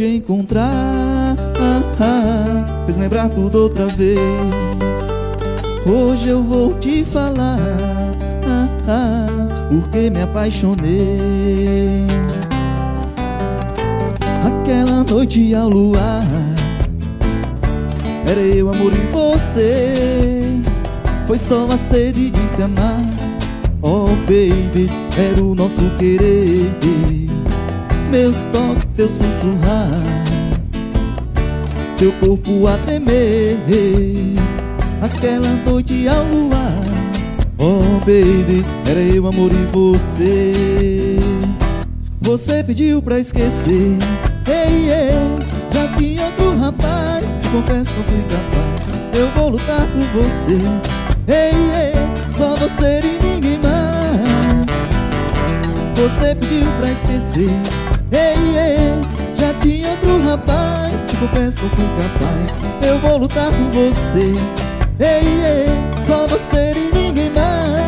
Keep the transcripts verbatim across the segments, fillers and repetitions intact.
te encontrar, ah, ah, fez lembrar tudo outra vez. Hoje eu vou te falar, ah, ah, porque me apaixonei. Aquela noite ao luar, era eu, amor, e você. Foi só a sede de se amar. Oh baby, era o nosso querer. Meus toques, teu sussurrar, teu corpo a tremer. Aquela noite ao luar, oh baby, era eu, amor, e você. Você pediu pra esquecer, ei, ei, já tinha outro rapaz. Te confesso, não fui capaz. Eu vou lutar por você, ei, ei, só você e ninguém mais. Você pediu pra esquecer, ei, ei, já tinha outro rapaz. Te confesso, não fui capaz. Eu vou lutar por você, ei, ei, só você e ninguém mais.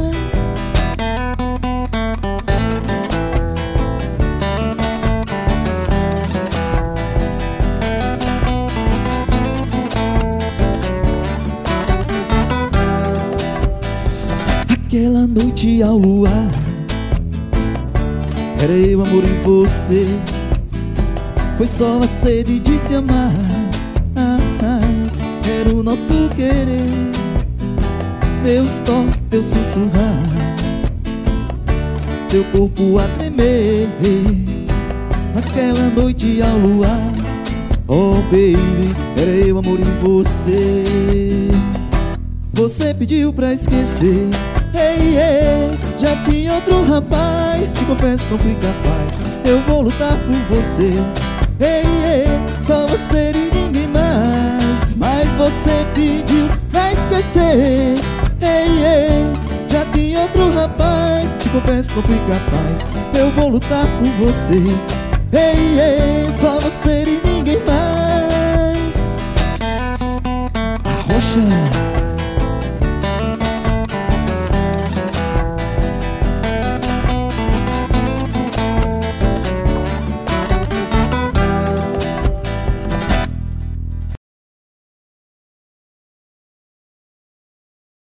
Aquela noite ao luar, era eu, amor, e você. Foi só a sede de se amar, ah, ah, era o nosso querer. Meus toques, teu sussurrar, teu corpo a tremer. Aquela noite ao luar, oh baby, era eu, amor, e você. Você pediu pra esquecer, ei, ei, já tinha outro rapaz. Te confesso, não fui capaz. Eu vou lutar por você, ei, ei, só você e ninguém mais. Mas você pediu pra esquecer, ei, ei, já tinha outro rapaz. Te confesso, não fui capaz. Eu vou lutar por você, ei, ei, só você e ninguém mais. Arrocha.